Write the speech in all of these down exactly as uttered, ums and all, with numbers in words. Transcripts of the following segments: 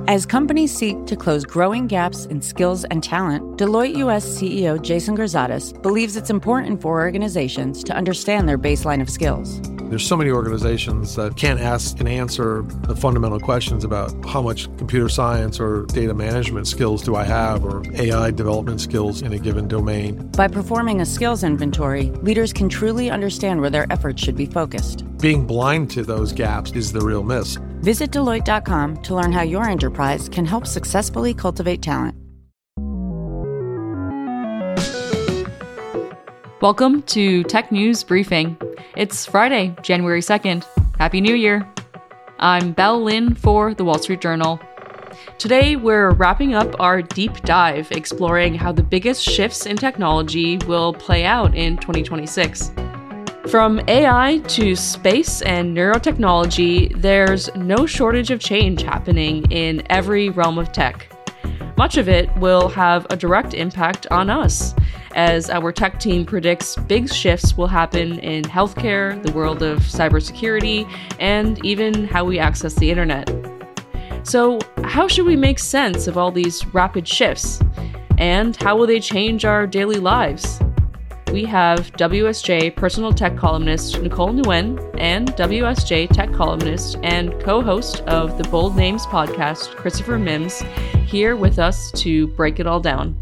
As companies seek to close growing gaps in skills and talent, Deloitte U S C E O Jason Garzadis believes it's important for organizations to understand their baseline of skills. There's so many organizations that can't ask and answer the fundamental questions about how much computer science or data management skills do I have, or A I development skills in a given domain. By performing a skills inventory, leaders can truly understand where their efforts should be focused. Being blind to those gaps is the real miss. Visit Deloitte dot com to learn how your enterprise can help successfully cultivate talent. Welcome to Tech News Briefing. It's Friday, January second. Happy New Year. I'm Belle Lynn for The Wall Street Journal. Today, we're wrapping up our deep dive exploring how the biggest shifts in technology will play out in twenty twenty-six. From A I to space and neurotechnology, there's no shortage of change happening in every realm of tech. Much of it will have a direct impact on us, as our tech team predicts big shifts will happen in healthcare, the world of cybersecurity, and even how we access the internet. So, how should we make sense of all these rapid shifts? And how will they change our daily lives? We have W S J personal tech columnist Nicole Nguyen and W S J tech columnist and co-host of the Bold Names podcast, Christopher Mims, here with us to break it all down.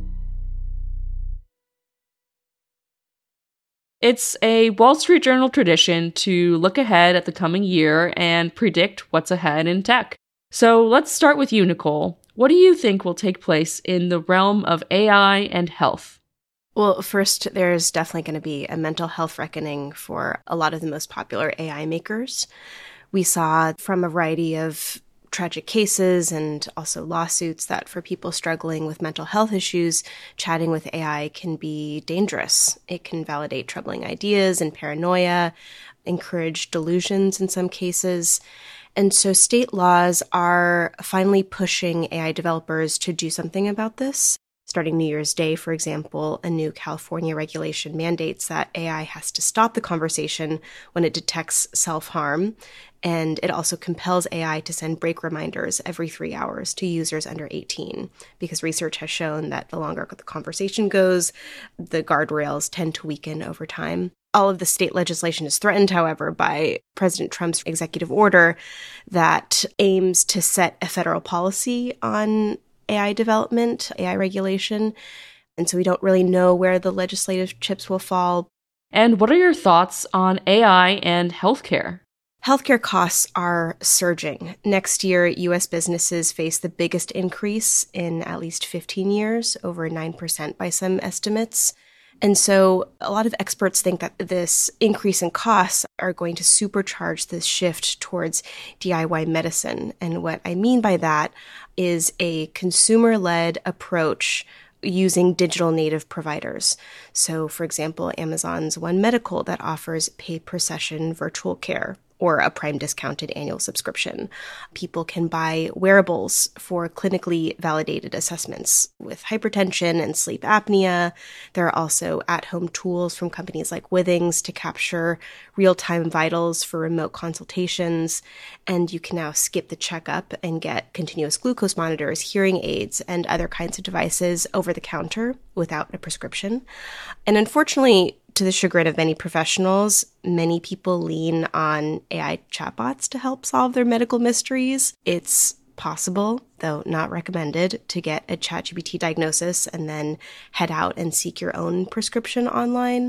It's a Wall Street Journal tradition to look ahead at the coming year and predict what's ahead in tech. So let's start with you, Nicole. What do you think will take place in the realm of A I and health? Well, first, there's definitely going to be a mental health reckoning for a lot of the most popular A I makers. We saw from a variety of tragic cases and also lawsuits that for people struggling with mental health issues, chatting with A I can be dangerous. It can validate troubling ideas and paranoia, encourage delusions in some cases. And so state laws are finally pushing A I developers to do something about this. Starting New Year's Day, for example, a new California regulation mandates that A I has to stop the conversation when it detects self-harm. And it also compels A I to send break reminders every three hours to users under eighteen, because research has shown that the longer the conversation goes, the guardrails tend to weaken over time. All of the state legislation is threatened, however, by President Trump's executive order that aims to set a federal policy on A I development, A I regulation. And so we don't really know where the legislative chips will fall. And what are your thoughts on A I and healthcare? Healthcare costs are surging. Next year, U S businesses face the biggest increase in at least fifteen years, over nine percent by some estimates. And so a lot of experts think that this increase in costs are going to supercharge this shift towards D I Y medicine. And what I mean by that is a consumer-led approach using digital native providers. So, for example, Amazon's One Medical that offers pay-per-session virtual care, or a Prime discounted annual subscription. People can buy wearables for clinically validated assessments with hypertension and sleep apnea. There are also at-home tools from companies like Withings to capture real-time vitals for remote consultations. And you can now skip the checkup and get continuous glucose monitors, hearing aids, and other kinds of devices over the counter without a prescription. And unfortunately, to the chagrin of many professionals, many people lean on A I chatbots to help solve their medical mysteries. It's possible, though not recommended, to get a ChatGPT diagnosis and then head out and seek your own prescription online.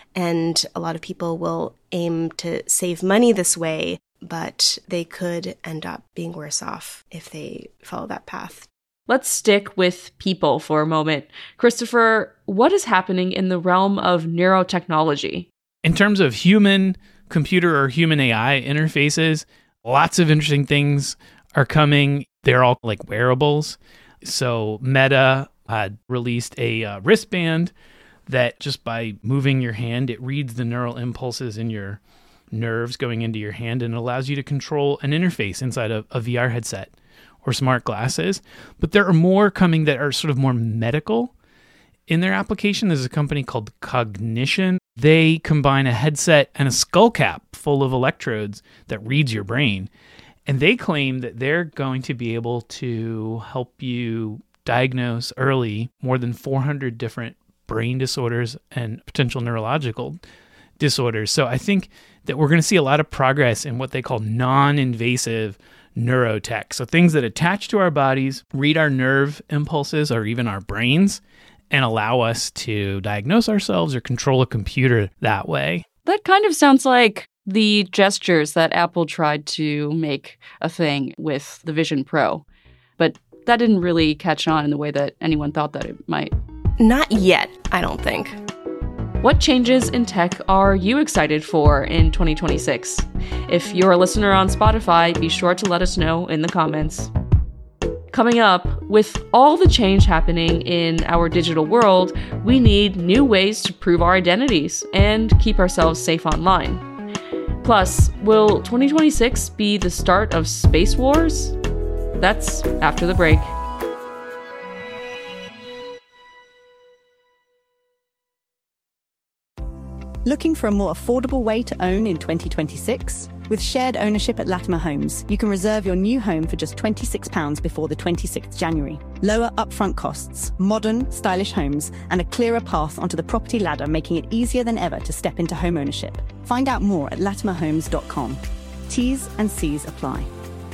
And a lot of people will aim to save money this way, but they could end up being worse off if they follow that path. Let's stick with people for a moment. Christopher, what is happening in the realm of neurotechnology? In terms of human computer or human A I interfaces, lots of interesting things are coming. They're all like wearables. So Meta had released a uh, wristband that just by moving your hand, it reads the neural impulses in your nerves going into your hand and allows you to control an interface inside a, a V R headset or smart glasses. But there are more coming that are sort of more medical in their application. There's a company called Cognition. They combine a headset and a skull cap full of electrodes that reads your brain. And they claim that they're going to be able to help you diagnose early more than four hundred different brain disorders and potential neurological disorders. So I think that we're going to see a lot of progress in what they call non-invasive neurotech. So things that attach to our bodies, read our nerve impulses or even our brains, and allow us to diagnose ourselves or control a computer that way. That kind of sounds like the gestures that Apple tried to make a thing with the Vision Pro. But that didn't really catch on in the way that anyone thought that it might. Not yet, I don't think. What changes in tech are you excited for in twenty twenty-six? If you're a listener on Spotify, be sure to let us know in the comments. Coming up, with all the change happening in our digital world, we need new ways to prove our identities and keep ourselves safe online. Plus, will twenty twenty-six be the start of space wars? That's after the break. Looking for a more affordable way to own in twenty twenty-six? With shared ownership at Latimer Homes, you can reserve your new home for just twenty-six pounds before the twenty-sixth of January. Lower upfront costs, modern, stylish homes, and a clearer path onto the property ladder, making it easier than ever to step into home ownership. Find out more at latimer homes dot com. T's and C's apply.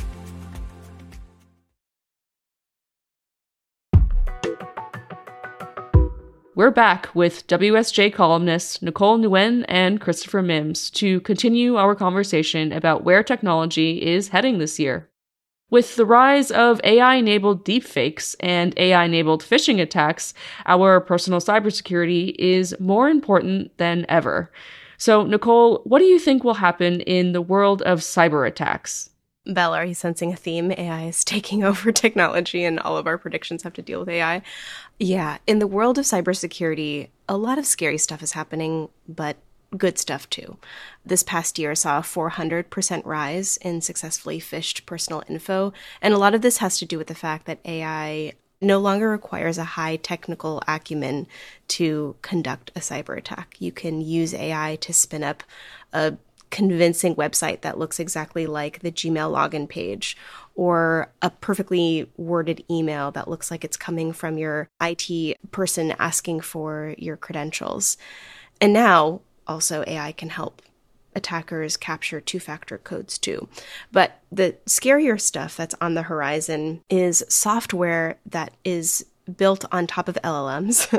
We're back with W S J columnists Nicole Nguyen and Christopher Mims to continue our conversation about where technology is heading this year. With the rise of A I-enabled deepfakes and A I-enabled phishing attacks, our personal cybersecurity is more important than ever. So, Nicole, what do you think will happen in the world of cyber attacks? Belle, are you sensing a theme? A I is taking over technology and all of our predictions have to deal with A I. Yeah, in the world of cybersecurity, a lot of scary stuff is happening, but good stuff too. This past year saw a four hundred percent rise in successfully phished personal info, and a lot of this has to do with the fact that A I no longer requires a high technical acumen to conduct a cyber attack. You can use A I to spin up a convincing website that looks exactly like the Gmail login page, or a perfectly worded email that looks like it's coming from your I T person asking for your credentials. And now, also, A I can help attackers capture two-factor codes too. But the scarier stuff that's on the horizon is software that is built on top of L L Ms.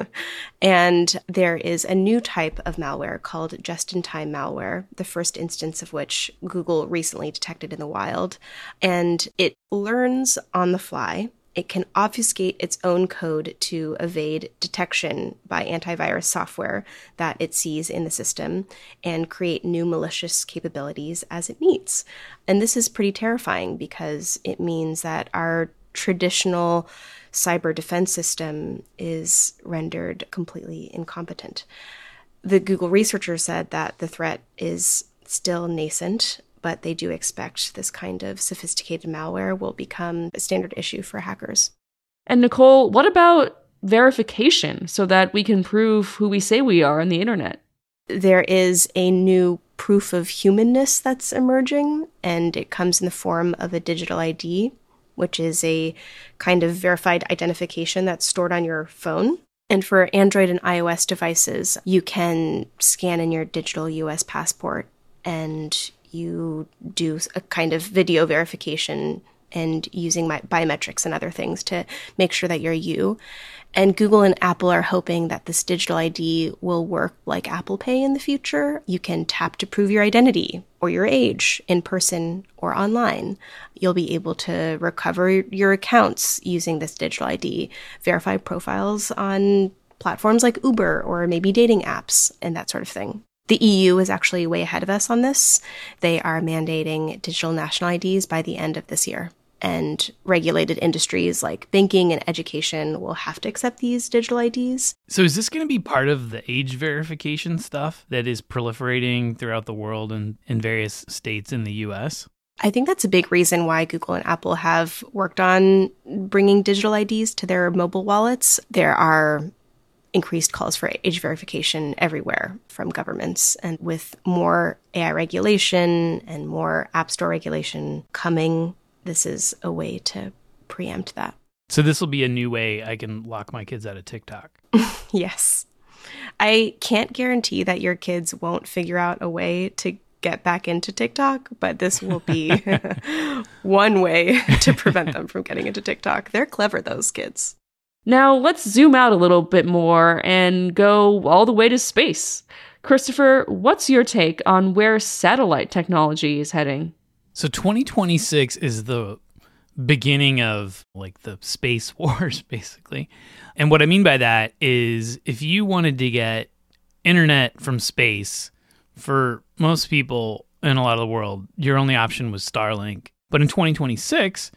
And there is a new type of malware called just-in-time malware, the first instance of which Google recently detected in the wild. And it learns on the fly. It can obfuscate its own code to evade detection by antivirus software that it sees in the system and create new malicious capabilities as it needs. And this is pretty terrifying because it means that our traditional cyber defense system is rendered completely incompetent. The Google researchers said that the threat is still nascent, but they do expect this kind of sophisticated malware will become a standard issue for hackers. And Nicole, what about verification so that we can prove who we say we are on the internet? There is a new proof of humanness that's emerging, and it comes in the form of a digital I D, which is a kind of verified identification that's stored on your phone. And for Android and iOS devices, you can scan in your digital U S passport and you do a kind of video verification and using my biometrics and other things to make sure that you're you. And Google and Apple are hoping that this digital I D will work like Apple Pay in the future. You can tap to prove your identity or your age in person or online. You'll be able to recover your accounts using this digital I D, verify profiles on platforms like Uber or maybe dating apps and that sort of thing. The E U is actually way ahead of us on this. They are mandating digital national I Ds by the end of this year. And regulated industries like banking and education will have to accept these digital I Ds. So is this going to be part of the age verification stuff that is proliferating throughout the world and in various states in the U S? I think that's a big reason why Google and Apple have worked on bringing digital I Ds to their mobile wallets. There are increased calls for age verification everywhere from governments. And with more A I regulation and more App Store regulation coming, this is a way to preempt that. So this will be a new way I can lock my kids out of TikTok. Yes. I can't guarantee that your kids won't figure out a way to get back into TikTok, but this will be one way to prevent them from getting into TikTok. They're clever, those kids. Now let's zoom out a little bit more and go all the way to space. Christopher, what's your take on where satellite technology is heading? So twenty twenty-six is the beginning of like the space wars, basically. And what I mean by that is if you wanted to get internet from space, for most people in a lot of the world, your only option was Starlink. But in twenty twenty-six,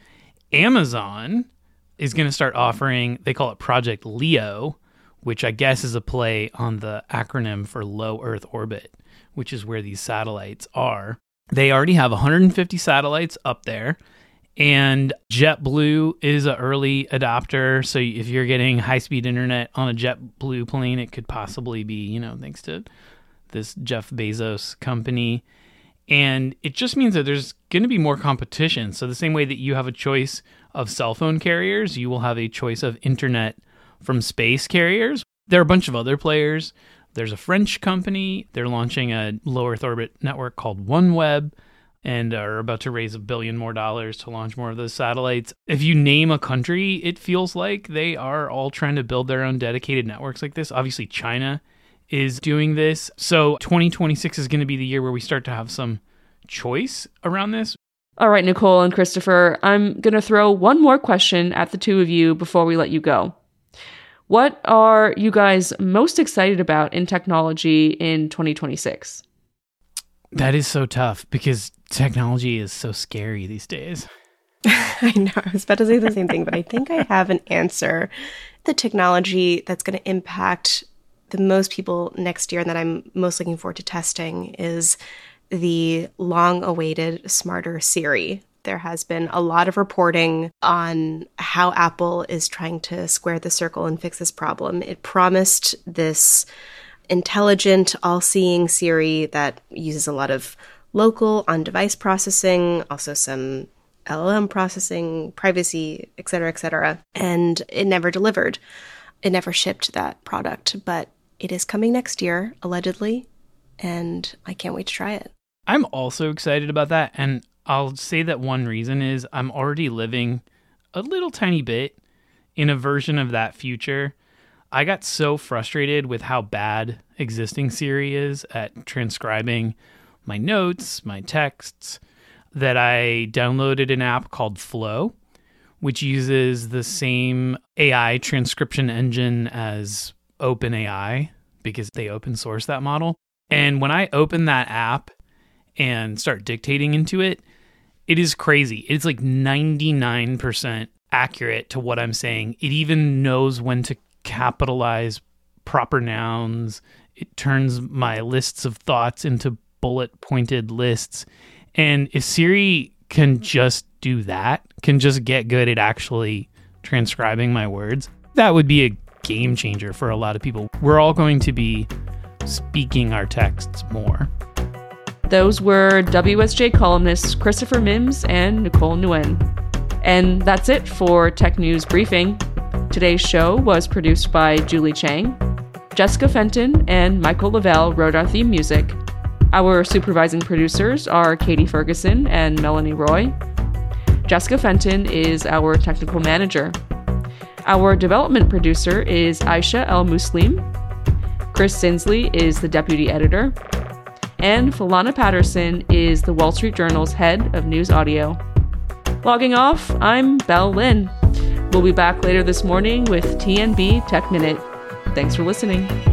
Amazon is going to start offering, they call it Project LEO, which I guess is a play on the acronym for low Earth orbit, which is where these satellites are. They already have one hundred fifty satellites up there, and JetBlue is an early adopter. So if you're getting high-speed internet on a JetBlue plane, it could possibly be, you know, thanks to this Jeff Bezos company. And it just means that there's going to be more competition. So the same way that you have a choice of cell phone carriers, you will have a choice of internet from space carriers. There are a bunch of other players. There's a French company. They're launching a low Earth orbit network called OneWeb and are about to raise a billion more dollars to launch more of those satellites. If you name a country, it feels like they are all trying to build their own dedicated networks like this. Obviously, China is doing this. So twenty twenty-six is going to be the year where we start to have some choice around this. All right, Nicole and Christopher, I'm going to throw one more question at the two of you before we let you go. What are you guys most excited about in technology in twenty twenty-six? That is so tough because technology is so scary these days. I know. I was about to say the same thing, but I think I have an answer. The technology that's going to impact the most people next year and that I'm most looking forward to testing is the long-awaited smarter Siri. There has been a lot of reporting on how Apple is trying to square the circle and fix this problem. It promised this intelligent, all-seeing Siri that uses a lot of local on-device processing, also some L L M processing, privacy, et cetera, et cetera. And it never delivered. It never shipped that product, but it is coming next year, allegedly, and I can't wait to try it. I'm also excited about that, and I'll say that one reason is I'm already living a little tiny bit in a version of that future. I got so frustrated with how bad existing Siri is at transcribing my notes, my texts, that I downloaded an app called Flow, which uses the same A I transcription engine as OpenAI because they open source that model. And when I open that app and start dictating into it, it is crazy. It's like ninety-nine percent accurate to what I'm saying. It even knows when to capitalize proper nouns. It turns my lists of thoughts into bullet pointed lists. And if Siri can just do that, can just get good at actually transcribing my words, that would be a game changer for a lot of people. We're all going to be speaking our texts more. Those were W S J columnists Christopher Mims and Nicole Nguyen. And that's it for Tech News Briefing. Today's show was produced by Julie Chang. Jessica Fenton and Michael Lavelle wrote our theme music. Our supervising producers are Katie Ferguson and Melanie Roy. Jessica Fenton is our technical manager. Our development producer is Aisha El Muslim. Chris Sinsley is the deputy editor. And Philana Patterson is the Wall Street Journal's head of news audio. Logging off, I'm Belle Lynn. We'll be back later this morning with T N B Tech Minute. Thanks for listening.